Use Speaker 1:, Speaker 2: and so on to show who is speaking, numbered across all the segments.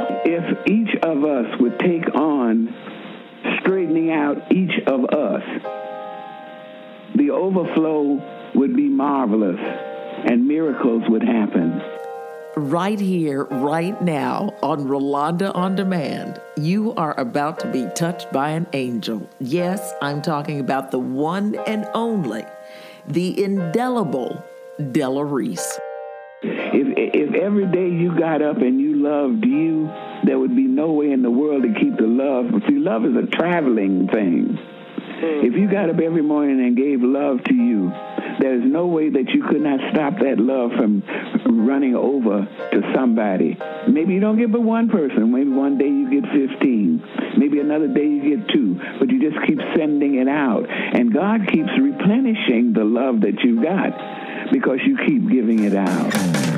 Speaker 1: If each of us would take on straightening out each of us, the overflow would be marvelous and miracles would happen.
Speaker 2: Right here, right now, on Rolanda On Demand, you are about to be touched by an angel. Yes, I'm talking about the one and only, the indelible Della Reese.
Speaker 1: If every day you got up and you loved you, there would be no way in the world to keep the love. See, love is a traveling thing. If you got up every morning and gave love to you, there's no way that you could not stop that love from running over to somebody. Maybe you don't get but one person. Maybe one day you get 15. Maybe another day you get 2. But you just keep sending it out. And God keeps replenishing the love that you've got because you keep giving it out.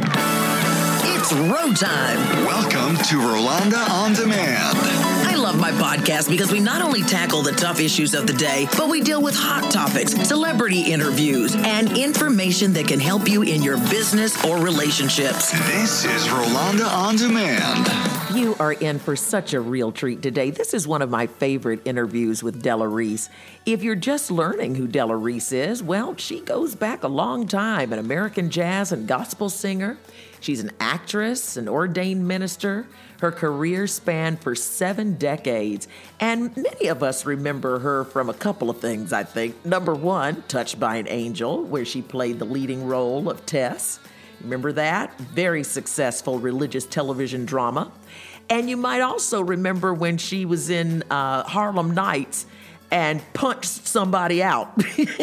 Speaker 3: It's road time.
Speaker 4: Welcome to Rolanda On Demand.
Speaker 3: I love my podcast because we not only tackle the tough issues of the day, but we deal with hot topics, celebrity interviews, and information that can help you in your business or relationships.
Speaker 4: This is Rolanda On Demand.
Speaker 2: You are in for such a real treat today. This is one of my favorite interviews with Della Reese. If you're just learning who Della Reese is, well, she goes back a long time, an American jazz and gospel singer. She's an actress, an ordained minister. Her career spanned for 7 decades, and many of us remember her from a couple of things, I think. Number one, Touched by an Angel, where she played the leading role of Tess. Remember that? Very successful religious television drama. And you might also remember when she was in Harlem Nights and punched somebody out.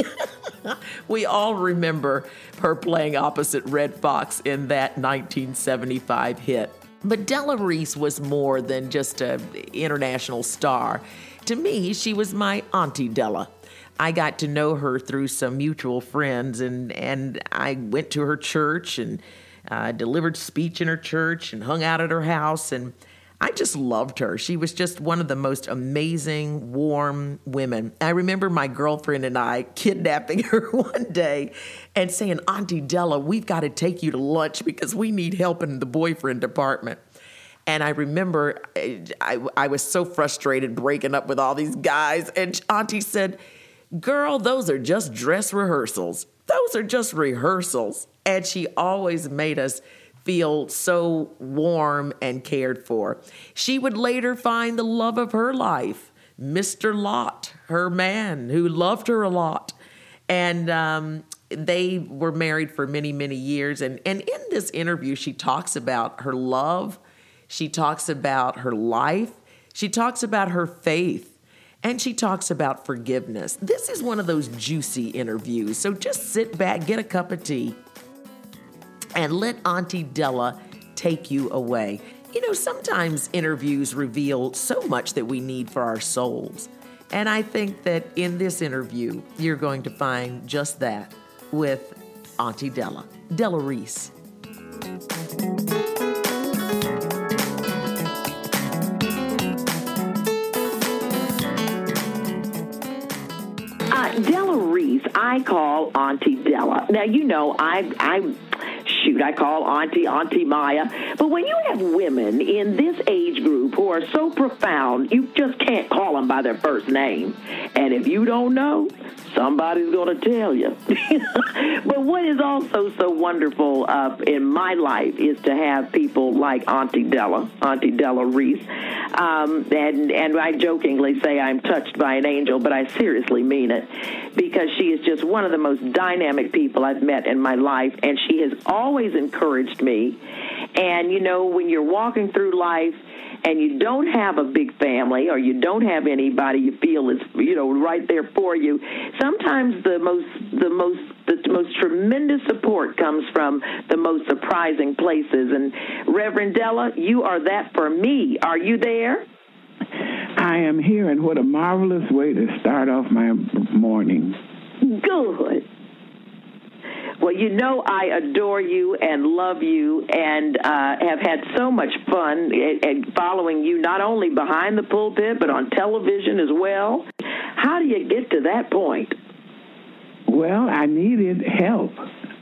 Speaker 2: We all remember her playing opposite Red Fox in that 1975 hit. But Della Reese was more than just an international star. To me, she was my Auntie Della. I got to know her through some mutual friends, and I went to her church and delivered speech in her church and hung out at her house, and I just loved her. She was just one of the most amazing, warm women. I remember my girlfriend and I kidnapping her one day and saying, Auntie Della, we've got to take you to lunch because we need help in the boyfriend department. And I remember I was so frustrated breaking up with all these guys. And Auntie said, girl, those are just dress rehearsals. Those are just rehearsals. And she always made us feel so warm and cared for. She would later find the love of her life, Mr. Lott, her man, who loved her a lot. And they were married for many, many years. And in this interview, she talks about her love. She talks about her life. She talks about her faith. And she talks about forgiveness. This is one of those juicy interviews. So just sit back, get a cup of tea, and let Auntie Della take you away. You know, sometimes interviews reveal so much that we need for our souls. And I think that in this interview, you're going to find just that with Auntie Della, Della Reese.
Speaker 5: Della Reese, I call Auntie Della. Now, you know, I call Auntie Maya. But when you have women in this age group who are so profound, you just can't call them by their first name. And if you don't know, somebody's going to tell you. But what is also so wonderful in my life is to have people like Auntie Della Reese. And I jokingly say I'm touched by an angel, but I seriously mean it, because she is just one of the most dynamic people I've met in my life, and she has always encouraged me. And, you know, when you're walking through life and you don't have a big family or you don't have anybody you feel is, you know, right there for you, sometimes the most tremendous support comes from the most surprising places. And Reverend Della, you are that for me. Are you there?
Speaker 1: I am here, and what a marvelous way to start off my morning.
Speaker 5: Good. Well, you know I adore you and love you and have had so much fun following you, not only behind the pulpit, but on television as well. How do you get to that point?
Speaker 1: Well, I needed help.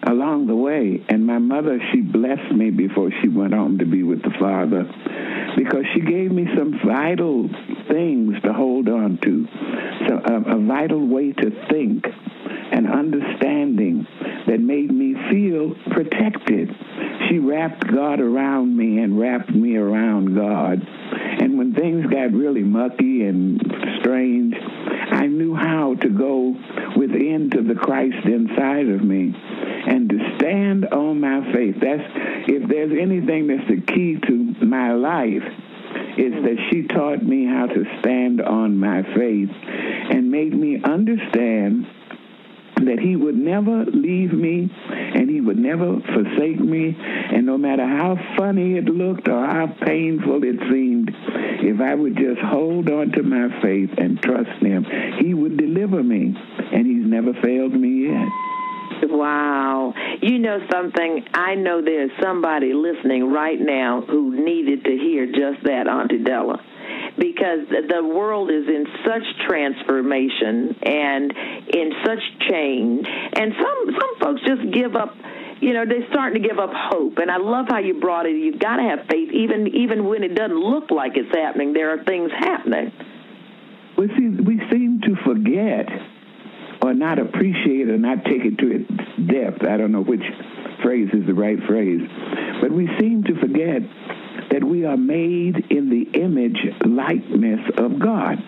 Speaker 1: along the way. And my mother, she blessed me before she went home to be with the Father, because she gave me some vital things to hold on to, so a vital way to think, an understanding that made me feel protected. She wrapped God around me and wrapped me around God. And when things got really mucky and strange, I knew how to go within to the Christ inside of me and to stand on my faith. If there's anything that's the key to my life, is that she taught me how to stand on my faith and made me understand that he would never leave me and he would never forsake me. And no matter how funny it looked or how painful it seemed, if I would just hold on to my faith and trust him, he would deliver me. And he's never failed me yet.
Speaker 5: Wow. You know something? I know there's somebody listening right now who needed to hear just that, Auntie Della, because the world is in such transformation and in such change. And some folks just give up. You know, they're starting to give up hope. And I love how you brought it. You've got to have faith, even when it doesn't look like it's happening. There are things happening.
Speaker 1: Well, see, we seem to forget or not appreciate or not take it to its depth. I don't know which phrase is the right phrase. But we seem to forget that we are made in the image likeness of God.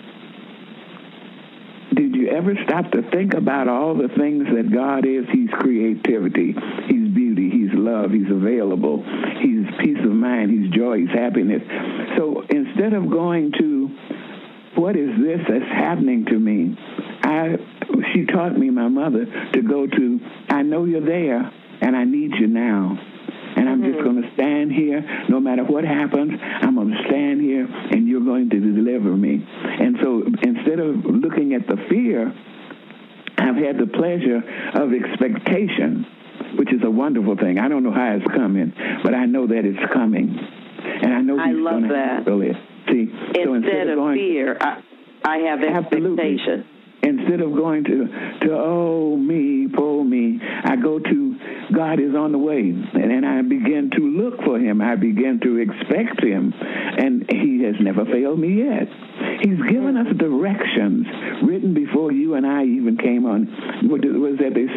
Speaker 1: Did you ever stop to think about all the things that God is? He's creativity, he's beauty, he's love, he's available, he's peace of mind, he's joy, he's happiness. So instead of going to, what is this that's happening to me? She taught me, my mother, to go to, I know you're there, and I need you now. And I'm just going to stand here. No matter what happens, I'm going to stand here, and you're going to deliver me. And so instead of looking at the fear, I've had the pleasure of expectation, which is a wonderful thing. I don't know how it's coming, but I know that it's coming. And I know he's going to handle it. See,
Speaker 5: instead of fear, I have expectation.
Speaker 1: Absolutely. Instead of going to oh, me, poor me, I go to God is on the way. And I begin to look for him. I begin to expect him. And he has never failed me yet. He's given us directions written before you and I even came on. What was that they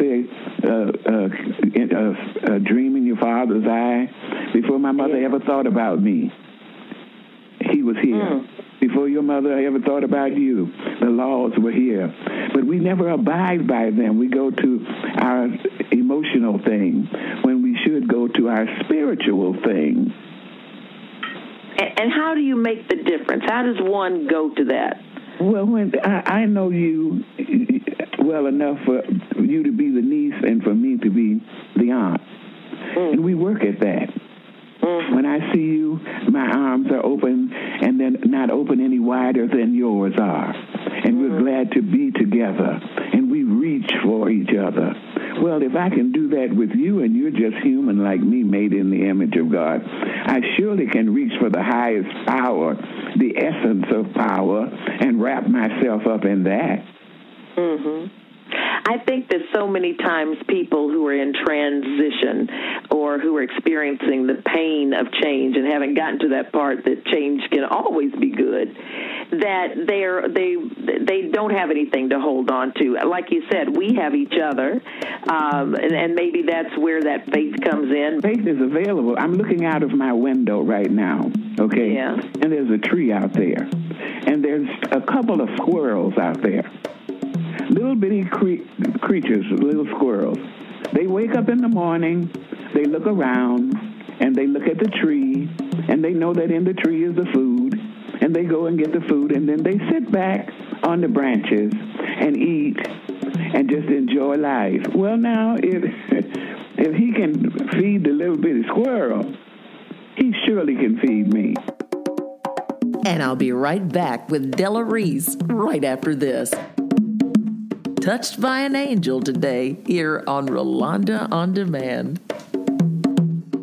Speaker 1: say? A dream in your father's eye. Before my mother ever thought about me, he was here. Before your mother ever thought about you, the laws were here. But we never abide by them. We go to our emotional thing when we should go to our spiritual thing.
Speaker 5: And how do you make the difference? How does one go to that?
Speaker 1: Well, when I know you well enough for you to be the niece and for me to be the aunt. And we work at that. When I see you, my arms are open, and they're not open any wider than yours are. And we're glad to be together, and we reach for each other. Well, if I can do that with you, and you're just human like me, made in the image of God, I surely can reach for the highest power, the essence of power, and wrap myself up in that.
Speaker 5: I think that so many times people who are in transition or who are experiencing the pain of change and haven't gotten to that part that change can always be good, that they don't have anything to hold on to. Like you said, we have each other, and maybe that's where that faith comes in.
Speaker 1: Faith is available. I'm looking out of my window right now, okay?
Speaker 5: Yeah.
Speaker 1: And there's a tree out there, and there's a couple of squirrels out there. Little bitty creatures, little squirrels. They wake up in the morning, they look around, and they look at the tree, and they know that in the tree is the food, and they go and get the food, and then they sit back on the branches and eat and just enjoy life. Well, now, if he can feed the little bitty squirrel, he surely can feed me.
Speaker 2: And I'll be right back with Della Reese right after this. Touched by an Angel today here on Rolanda On Demand.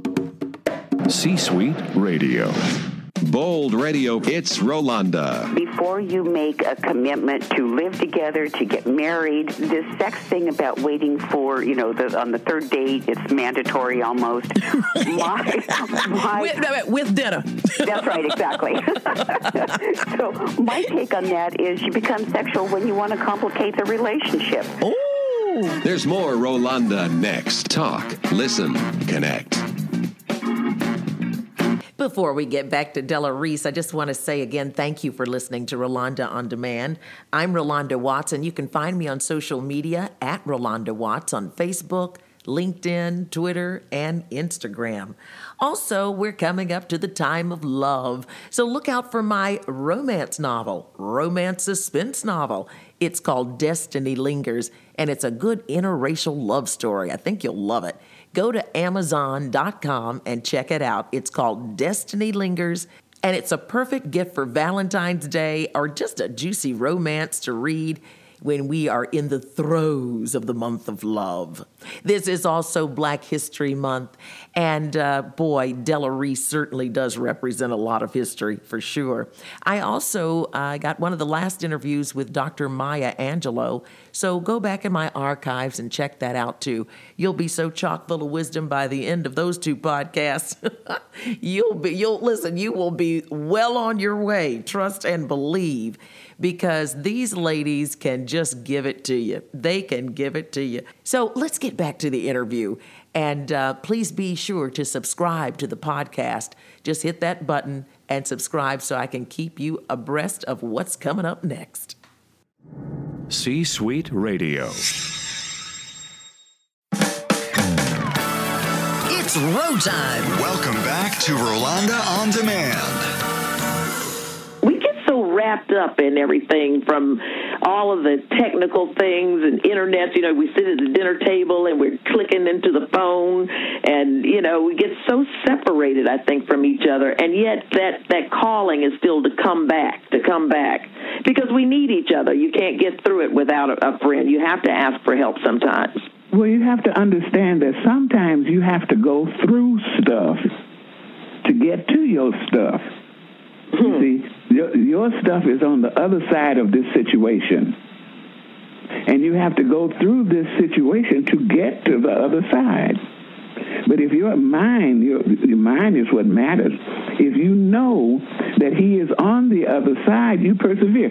Speaker 6: C-Suite Radio. Bold Radio, it's Rolanda. before you make a commitment to live together, to get married, this sex thing about waiting for, on the third date, it's mandatory almost.
Speaker 3: With dinner.
Speaker 6: That's right, exactly. So my take on that is you become sexual when you want to complicate the relationship.
Speaker 3: Oh.
Speaker 7: There's more Rolanda next. Talk, listen, connect.
Speaker 2: Before we get back to Della Reese, I just want to say again, thank you for listening to Rolanda On Demand. I'm Rolanda Watts, and you can find me on social media at Rolanda Watts on Facebook, LinkedIn, Twitter, and Instagram. Also, we're coming up to the time of love, so look out for my romance suspense novel. It's called Destiny Lingers, and it's a good interracial love story. I think you'll love it. Go to Amazon.com and check it out. It's called Destiny Lingers, and it's a perfect gift for Valentine's Day or just a juicy romance to read when we are in the throes of the month of love. This is also Black History Month, and boy, Della Reese certainly does represent a lot of history for sure. I also got one of the last interviews with Dr. Maya Angelou, so go back in my archives and check that out too. You'll be so chock full of wisdom by the end of those two podcasts. You will be well on your way, trust and believe, because these ladies can just give it to you. They can give it to you. So let's get back to the interview. And please be sure to subscribe to the podcast. Just hit that button and subscribe so I can keep you abreast of what's coming up next.
Speaker 7: C-Suite Radio.
Speaker 3: It's Row Time.
Speaker 4: Welcome back to Rolanda On Demand.
Speaker 5: Wrapped up in everything from all of the technical things and internet. We sit at the dinner table and we're clicking into the phone, and we get so separated, I think, from each other. And yet that calling is still to come back, because we need each other. You can't get through it without a friend. You have to ask for help sometimes.
Speaker 1: Well, you have to understand that sometimes you have to go through stuff to get to your stuff. You see, your stuff is on the other side of this situation. And you have to go through this situation to get to the other side. But if your mind is what matters. If you know that he is on the other side, you persevere.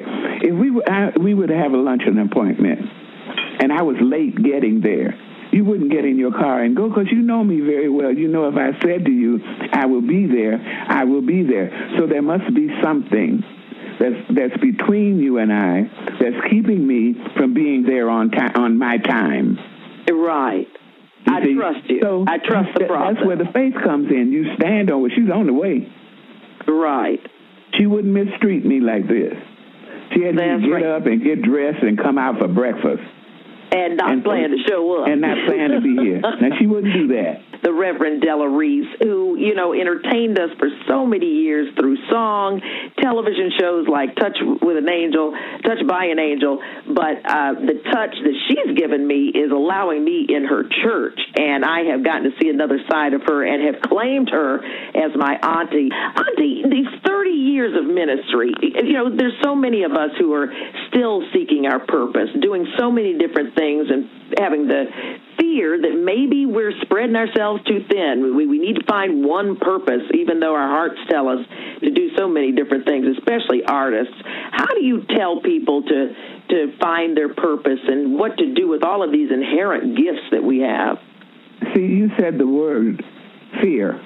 Speaker 1: If we would have a luncheon appointment, and I was late getting there, you wouldn't get in your car and go, because you know me very well. You know, if I said to you, I will be there, I will be there. So there must be something that's between you and I that's keeping me from being there on my time.
Speaker 5: Right. I trust you. So I trust the process.
Speaker 1: That's where the faith comes in. You stand on it. She's on the way.
Speaker 5: Right.
Speaker 1: She wouldn't mistreat me like this. She had to get up and get dressed and come out for breakfast.
Speaker 5: And not plan to show up.
Speaker 1: And not plan to be here. Now, she wouldn't do that.
Speaker 5: The Reverend Della Reese, who, entertained us for so many years through song, television shows like Touch by an Angel. But the touch that she's given me is allowing me in her church. And I have gotten to see another side of her and have claimed her as my auntie. Auntie, these 30 years of ministry, there's so many of us who are still seeking our purpose, doing so many different things and having the fear that maybe we're spreading ourselves too thin. We need to find one purpose, even though our hearts tell us to do so many different things, especially artists. How do you tell people to find their purpose and what to do with all of these inherent gifts that we have?
Speaker 1: See, you said the word fear.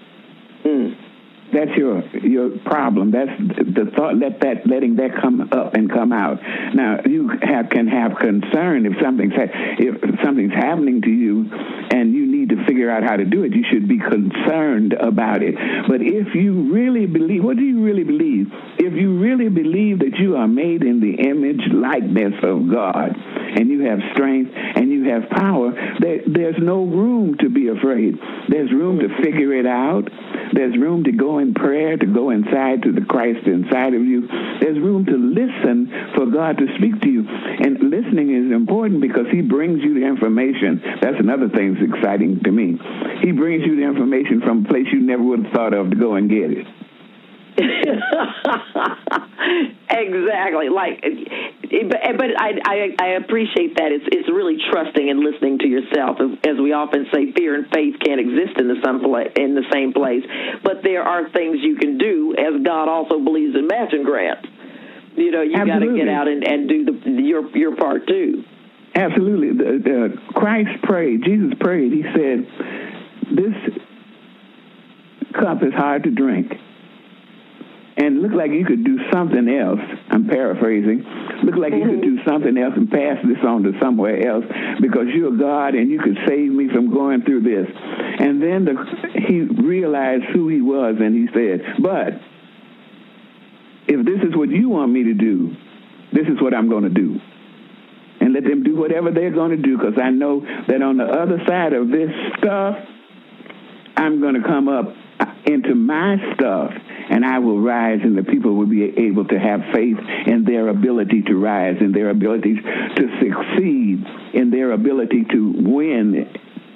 Speaker 1: That's your problem. That's the thought. Letting that come up and come out. Now you can have concern if something's happening to you, and you need to figure out how to do it. You should be concerned about it. But if you really believe, what do you really believe? If you really believe that you are made in the image likeness of God, and you have strength and you have power, there's no room to be afraid. There's room to figure it out. There's room to go in prayer, to go inside to the Christ inside of you. There's room to listen for God to speak to you. And listening is important because he brings you the information. That's another thing that's exciting to me. He brings you the information from a place you never would have thought of to go and get it.
Speaker 5: Exactly. But I appreciate that. It's really trusting and listening to yourself. As we often say, fear and faith can't exist in the same place. But there are things you can do, as God also believes in matching grants. You got to get out and do your part too.
Speaker 1: Absolutely. Christ prayed. Jesus prayed. He said, "This cup is hard to drink." And look like you could do something else. I'm paraphrasing. Look like you could do something else and pass this on to somewhere else because you're God and you could save me from going through this. And then he realized who he was and he said, "But if this is what you want me to do, this is what I'm going to do." And let them do whatever they're going to do because I know that on the other side of this stuff, I'm going to come up into my stuff, and I will rise, and the people will be able to have faith in their ability to rise, in their ability to succeed, in their ability to win.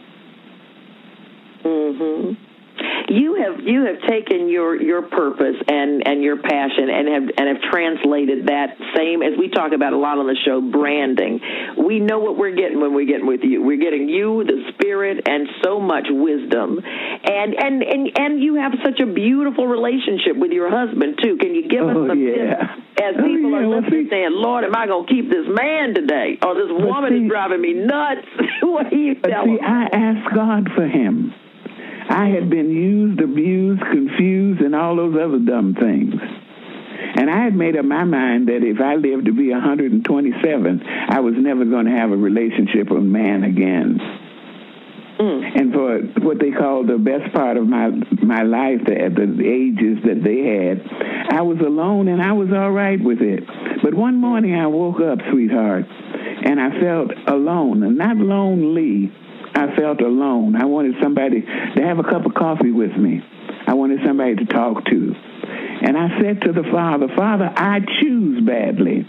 Speaker 5: Mm-hmm. You have taken your purpose and your passion and have translated that same, as we talk about a lot on the show, branding. We know what we're getting when we're getting with you. We're getting you, the Spirit, and so much wisdom. And you have such a beautiful relationship with your husband too. Can you give us some tips as people are listening, saying, "Lord, am I going to keep this man today? Or this woman is driving me nuts?" What do you tell them?
Speaker 1: I asked God for him. I had been used, abused, confused, and all those other dumb things. And I had made up my mind that if I lived to be 127, I was never going to have a relationship with a man again. And for what they call the best part of my life, at the ages that they had, I was alone and I was all right with it. But one morning I woke up, sweetheart, and I felt alone, and not lonely. I felt alone. I wanted somebody to have a cup of coffee with me. I wanted somebody to talk to. And I said to the Father, "Father, I choose badly."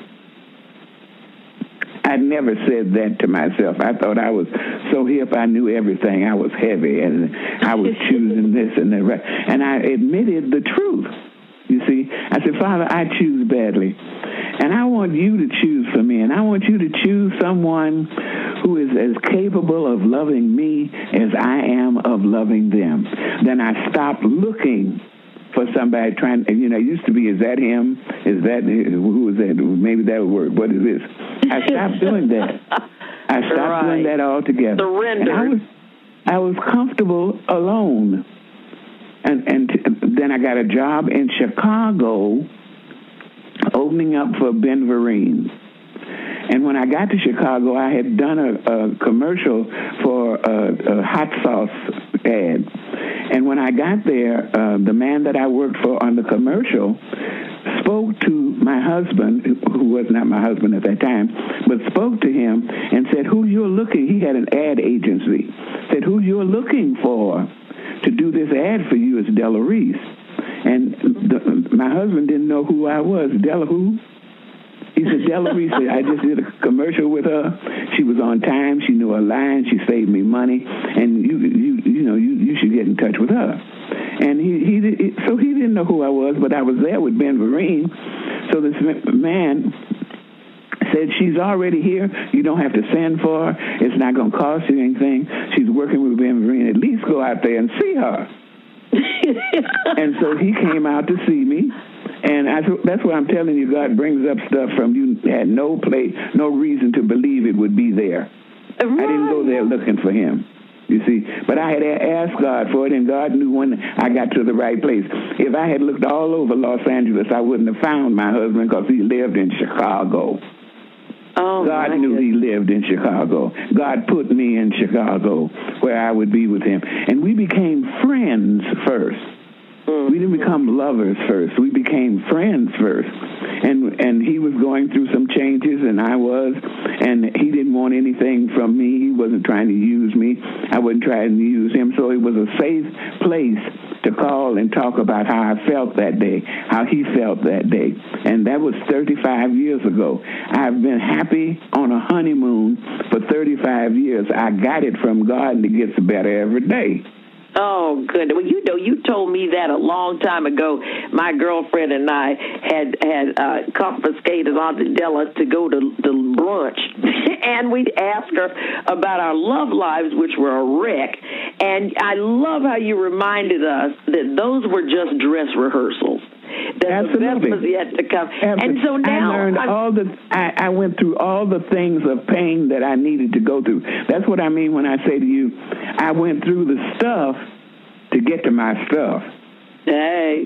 Speaker 1: I'd never said that to myself. I thought I was so hip, I knew everything. I was heavy, and I was choosing this and that. And I admitted the truth. You see, I said, "Father, I choose badly. And I want you to choose for me. And I want you to choose someone who is as capable of loving me as I am of loving them." Then I stopped looking for somebody trying, it used to be, is that him? Is that, who is that? Maybe that would work. What is this? I stopped doing that. I stopped doing that altogether.
Speaker 5: Surrender.
Speaker 1: And I was comfortable alone. And then I got a job in Chicago opening up for Ben Vereen. And when I got to Chicago, I had done a commercial for a hot sauce ad. And when I got there, the man that I worked for on the commercial spoke to my husband, who was not my husband at that time, but spoke to him and said, "Who you're looking," he had an ad agency, said, "Who you're looking for to do this ad for you is Della Reese." And my husband didn't know who I was. "Della who?" He said, "Della Reese. I just did a commercial with her. She was on time. She knew her lines. She saved me money. And you should get in touch with her." And he didn't know who I was, but I was there with Ben Vereen. So this man said, "She's already here. You don't have to send for her. It's not going to cost you anything. She's working with Ben Vereen. At least go out there and see her." And so he came out to see me. And that's why I'm telling you, God brings up stuff from you had no reason to believe it would be there. Right. I didn't go there looking for him, you see. But I had asked God for it, and God knew when I got to the right place. If I had looked all over Los Angeles, I wouldn't have found my husband because he lived in Chicago. Oh, God knew he lived in Chicago. God put me in Chicago where I would be with him. And we became friends first. We didn't become lovers first. We became friends first. And he was going through some changes, and I was, and he didn't want anything from me. He wasn't trying to use me. I wasn't trying to use him. So it was a safe place to call and talk about how I felt that day, how he felt that day. And that was 35 years ago. I've been happy on a honeymoon for 35 years. I got it from God, and it gets better every day.
Speaker 5: Oh, good. Well, you told me that a long time ago. My girlfriend and I had confiscated Auntie Della to go to brunch, and we'd ask her about our love lives, which were a wreck. And I love how you reminded us that those were just dress rehearsals. That the best was yet to come. And so now
Speaker 1: I went through all the things of pain that I needed to go through. That's what I mean when I say to you, I went through the stuff to get to my stuff.
Speaker 5: Hey.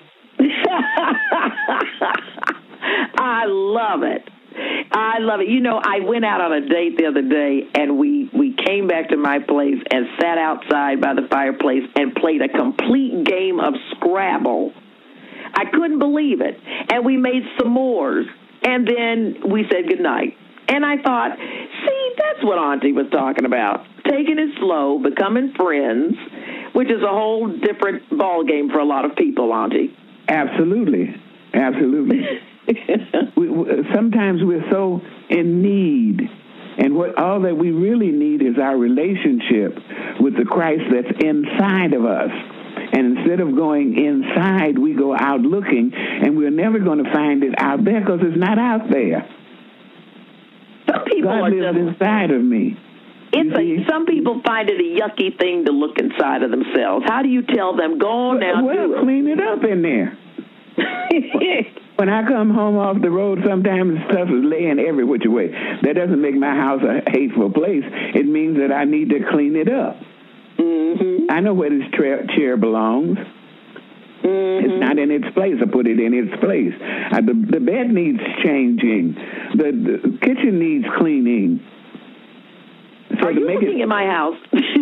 Speaker 5: I love it. I love it. You know, I went out on a date the other day, and we came back to my place and sat outside by the fireplace and played a complete game of Scrabble. I couldn't believe it. And we made s'mores, and then we said goodnight. And I thought, see, that's what Auntie was talking about. Taking it slow, becoming friends, which is a whole different ballgame for a lot of people, Auntie.
Speaker 1: Absolutely. Absolutely. Sometimes we're so in need, and all that we really need is our relationship with the Christ that's inside of us. And instead of going inside, we go out looking, and we're never going to find it out there because it's not out there.
Speaker 5: Some people
Speaker 1: God lives inside of me.
Speaker 5: Some people find it a yucky thing to look inside of themselves. How do you tell them, go on now?
Speaker 1: Well, clean it up in there. When I come home off the road, sometimes stuff is laying every which way. That doesn't make my house a hateful place. It means that I need to clean it up. Mm-hmm. I know where this chair belongs. Mm-hmm. It's not in its place. I put it in its place. The bed needs changing. The kitchen needs cleaning.
Speaker 5: So are you looking in my house?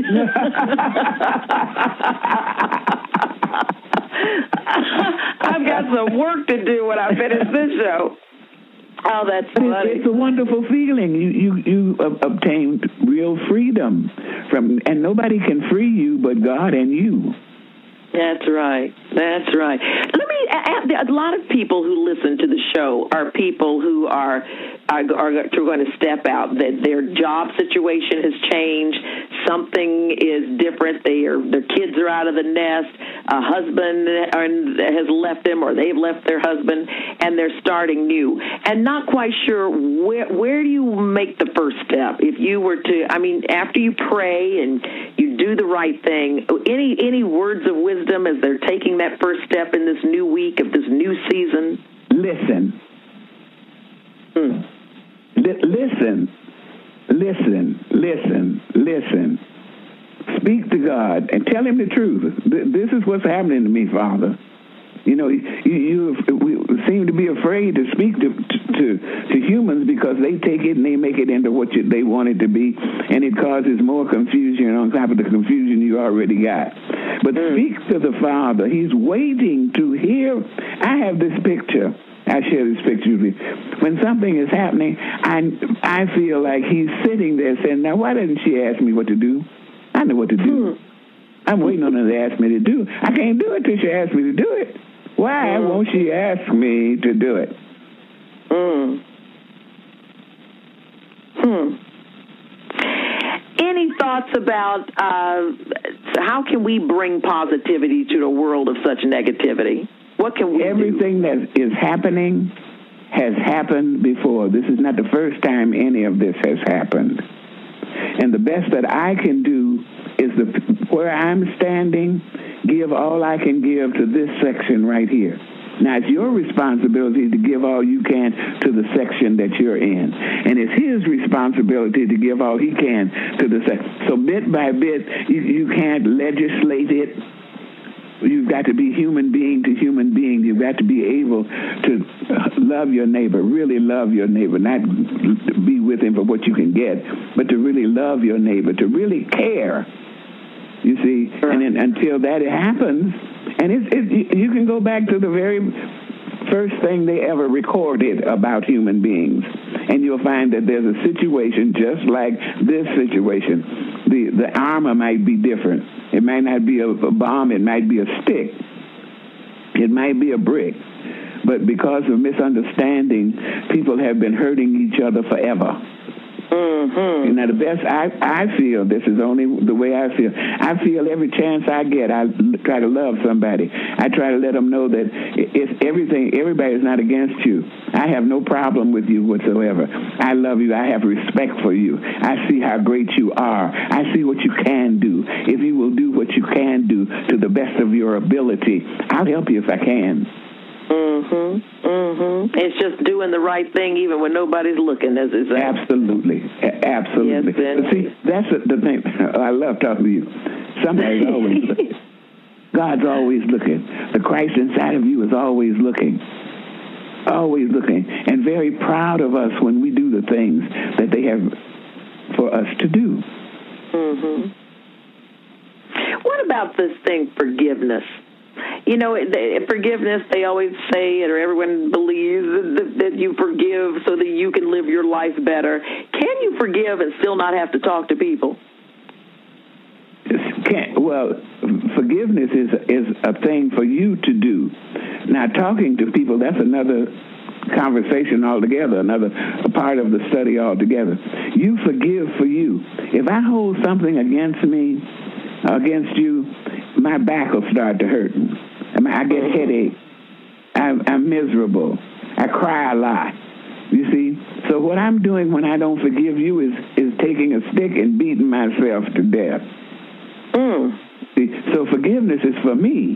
Speaker 5: I've got some work to do when I finish this show. Oh, that's funny.
Speaker 1: It's a wonderful feeling. You obtained real freedom and nobody can free you but God and you.
Speaker 5: That's right. That's right. A lot of people who listen to the show are people who are going to step out. That their job situation has changed. Something is different. Their kids are out of the nest. A husband has left them, or they've left their husband, and they're starting new. And not quite sure where do you make the first step? If you were to, after you pray and you do the right thing, any words of wisdom as they're taking that first step in this new week of this new season?
Speaker 1: Listen. Listen. Speak to God and tell him the truth. This is what's happening to me, Father. You know, you seem to be afraid to speak to humans because they take it and they make it into what they want it to be, and it causes more confusion on top of the confusion you already got. But speak to the Father. He's waiting to hear. I have this picture. I share this picture with you. When something is happening, I feel like he's sitting there saying, now, why didn't she ask me what to do? I know what to do. I'm waiting on her to ask me to do. I can't do it till she asks me to do it. Why won't she ask me to do it?
Speaker 5: Any thoughts about how can we bring positivity to a world of such negativity? What can we
Speaker 1: Everything that is happening has happened before. This is not the first time any of this has happened. And the best that I can do is where I'm standing, give all I can give to this section right here. Now, it's your responsibility to give all you can to the section that you're in. And it's his responsibility to give all he can to the section. So bit by bit, you can't legislate it. You've got to be human being to human being. You've got to be able to love your neighbor, really love your neighbor, not be with him for what you can get, but to really love your neighbor, to really care. You see, and then until that happens, and you can go back to the very first thing they ever recorded about human beings, and you'll find that there's a situation just like this situation. The armor might be different. It might not be a bomb. It might be a stick. It might be a brick. But because of misunderstanding, people have been hurting each other forever. Mm-hmm. Now, the best I feel, this is only the way I feel every chance I get, I try to love somebody. I try to let them know that everybody's not against you. I have no problem with you whatsoever. I love you. I have respect for you. I see how great you are. I see what you can do. If you will do what you can do to the best of your ability, I'll help you if I can.
Speaker 5: It's just doing the right thing even when nobody's looking, as it says.
Speaker 1: Absolutely.
Speaker 5: Yes,
Speaker 1: but see, that's the thing. I love talking to you. Somebody's always looking. God's always looking. The Christ inside of you is always looking. Always looking. And very proud of us when we do the things that they have for us to do.
Speaker 5: What about this thing, forgiveness? You know, forgiveness, they always say it, or everyone believes that you forgive so that you can live your life better. Can you forgive and still not have to talk to people?
Speaker 1: Well, forgiveness is a thing for you to do. Now, talking to people, that's another conversation altogether, another part of the study altogether. You forgive for you. If I hold something against me, against you, my back will start to hurt. I get headache. I'm miserable. I cry a lot. You see? So what I'm doing when I don't forgive you is taking a stick and beating myself to death. See? So forgiveness is for me.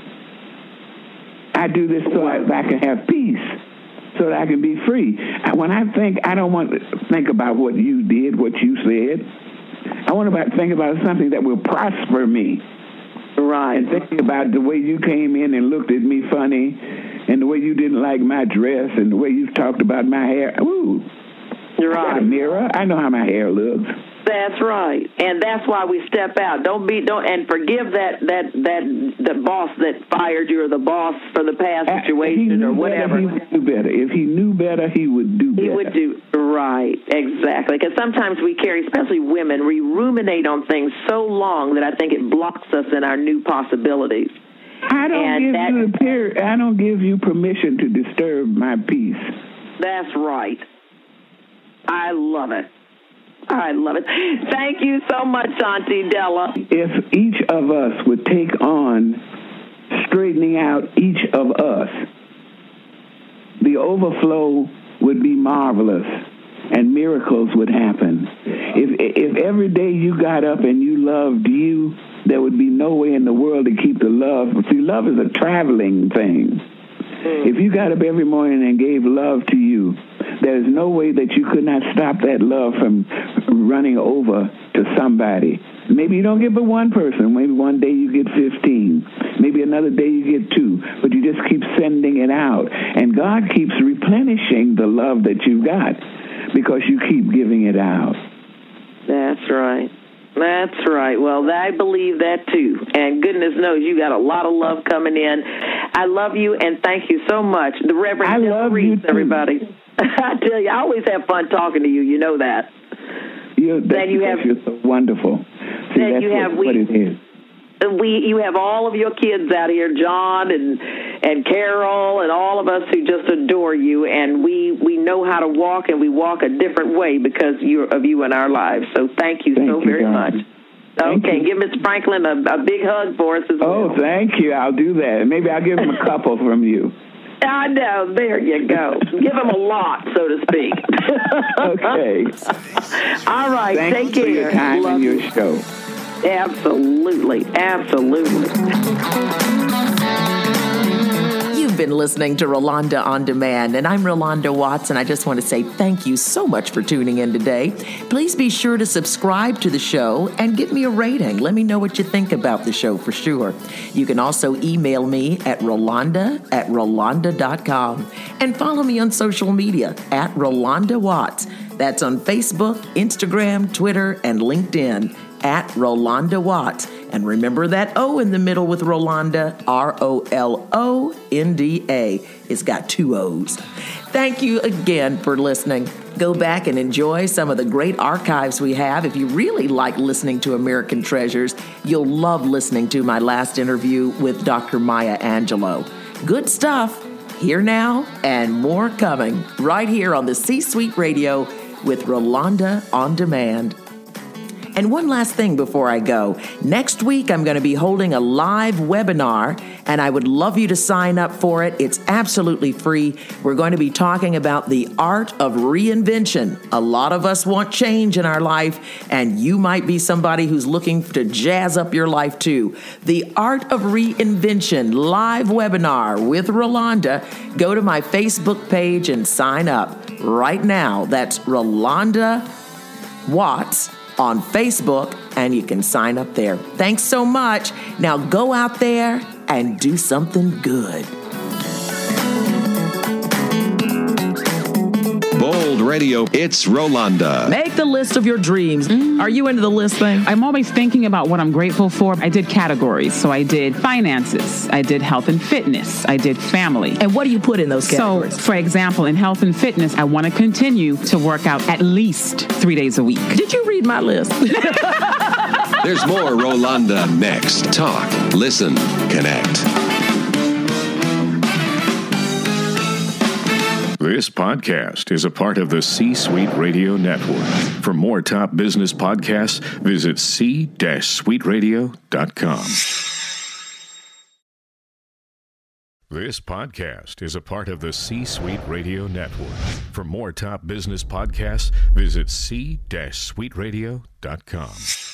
Speaker 1: I do this so I can have peace, so that I can be free. When I think, I don't want to think about what you did, what you said. I want to think about something that will prosper me.
Speaker 5: Right.
Speaker 1: And thinking about the way you came in and looked at me funny, and the way you didn't like my dress, and the way you talked about my hair. Ooh.
Speaker 5: Right.
Speaker 1: I got a mirror. I know how my hair looks.
Speaker 5: That's right, and that's why we step out. Don't forgive that boss that fired you, or the boss for the past situation, or whatever.
Speaker 1: He would do better. If he knew better, he would do better.
Speaker 5: He would do right, exactly. Because sometimes we carry, especially women, we ruminate on things so long that I think it blocks us in our new possibilities.
Speaker 1: I don't give you permission to disturb my peace.
Speaker 5: That's right. I love it. I love it. Thank you so much, Auntie Della.
Speaker 1: If each of us would take on straightening out each of us, the overflow would be marvelous and miracles would happen. If every day you got up and you loved you, there would be no way in the world to keep the love. See, love is a traveling thing. If you got up every morning and gave love to you, there's no way that you could not stop that love from running over to somebody. Maybe you don't get but one person. Maybe one day you get 15. Maybe another day you get 2. But you just keep sending it out. And God keeps replenishing the love that you've got because you keep giving it out.
Speaker 5: That's right. That's right. Well, I believe that too. And goodness knows you got a lot of love coming in. I love you and thank you so much. The Reverend Della Reese, everybody. I tell you, I always have fun talking to you. You know that.
Speaker 1: You're so wonderful. See, that's what it is.
Speaker 5: You have all of your kids out here, John and Carol, and all of us who just adore you, and we know how to walk, and we walk a different way because of you in our lives. So thank you so very much. Okay, give Miss Franklin a big hug for us as well.
Speaker 1: Oh, thank you. I'll do that. Maybe I'll give him a couple from you.
Speaker 5: I know. There you go. Give him a lot, so to speak.
Speaker 1: Okay.
Speaker 5: All right.
Speaker 1: Take care. For your time and your show.
Speaker 5: Absolutely.
Speaker 2: You've been listening to Rolanda On Demand, and I'm Rolanda Watts, and I just want to say thank you so much for tuning in today. Please be sure to subscribe to the show and give me a rating. Let me know what you think about the show for sure. You can also email me at rolanda@rolanda.com and follow me on social media at Rolanda Watts. That's on Facebook, Instagram, Twitter, and LinkedIn at Rolanda Watts. And remember that O in the middle with Rolanda, ROLONDA. It's got 2 O's. Thank you again for listening. Go back and enjoy some of the great archives we have. If you really like listening to American Treasures, you'll love listening to my last interview with Dr. Maya Angelou. Good stuff. Here now and more coming right here on the C-Suite Radio with Rolanda On Demand. And one last thing before I go. Next week, I'm going to be holding a live webinar, and I would love you to sign up for it. It's absolutely free. We're going to be talking about the art of reinvention. A lot of us want change in our life, and you might be somebody who's looking to jazz up your life too. The Art of Reinvention live webinar with Rolanda. Go to my Facebook page and sign up right now. That's Rolanda Watts on Facebook, and you can sign up there. Thanks so much. Now go out there and do something good.
Speaker 7: Bold Radio, it's Rolanda.
Speaker 2: Make the list of your dreams. Are you into the list thing?
Speaker 8: I'm always thinking about what I'm grateful for. I did categories. So I did finances. I did health and fitness. I did family.
Speaker 2: And what do you put in those categories?
Speaker 8: So, for example, in health and fitness, I want to continue to work out at least 3 days a week.
Speaker 2: Did you read my list?
Speaker 7: There's more Rolanda next. Talk, listen, connect.
Speaker 9: This podcast is a part of the C-Suite Radio Network. For more top business podcasts, visit c-suiteradio.com. This podcast is a part of the C-Suite Radio Network. For more top business podcasts, visit c-suiteradio.com.